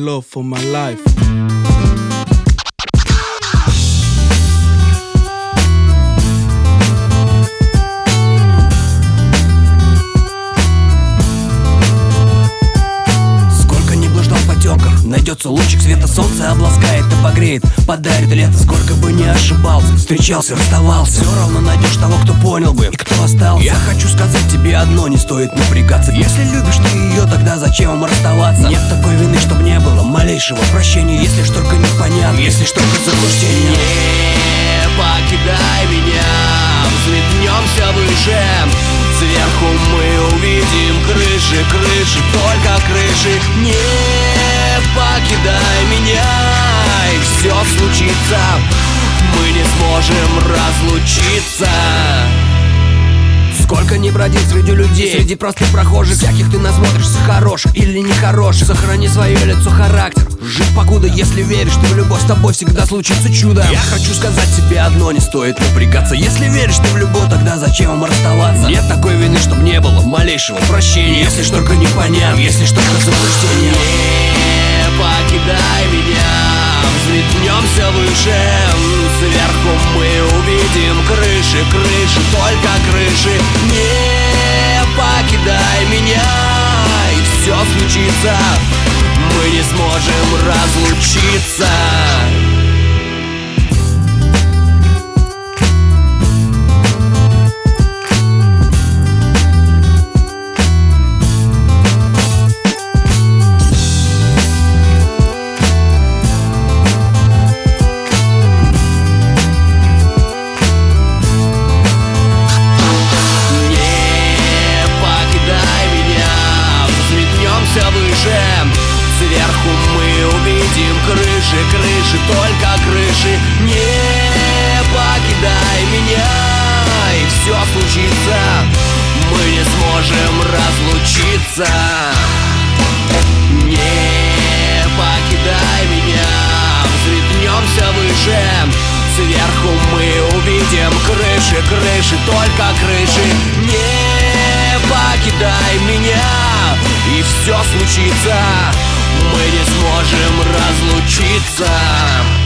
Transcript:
love for my life. Найдется лучик света, солнце обласкает и погреет, подарит лето. Сколько бы ни ошибался, встречался, расставался, все равно найдешь того, кто понял бы и кто остался. Я хочу сказать тебе одно, не стоит напрягаться. Если любишь ты ее, тогда зачем вам расставаться? Нет такой вины, чтоб не было малейшего прощения, если ж только непонятно, если ж только заблуждение. Не покидай меня, взметнемся выше. Сверху мы увидим крыши, крыши, только крыши. Не покидай меня, и все случится. Мы не сможем разлучиться. Сколько не бродил среди людей, среди простых прохожих, всяких ты насмотришься, хороших или нехороших. Сохрани свое лицо, характер, жить покуда. Если веришь ты в любовь, с тобой всегда случится чудо. Я хочу сказать тебе одно, не стоит напрягаться. Если веришь ты в любовь, тогда зачем вам расставаться? Нет такой вины, чтоб не было малейшего прощения, если ж только непонятно, если ж только заблуждение. Не покидай меня, взметнемся выше. Сверху мы увидим крыши, крыши, только крыши. Не покидай меня, и все случится. Мы не сможем разлучиться. Сверху мы увидим крыши, крыши, только крыши. Не покидай меня, и все случится. Мы не сможем разлучиться. Не покидай меня, взметнемся выше. Сверху мы увидим крыши, крыши, только крыши. Не покидай меня, и все случится. Мы не сможем разлучиться.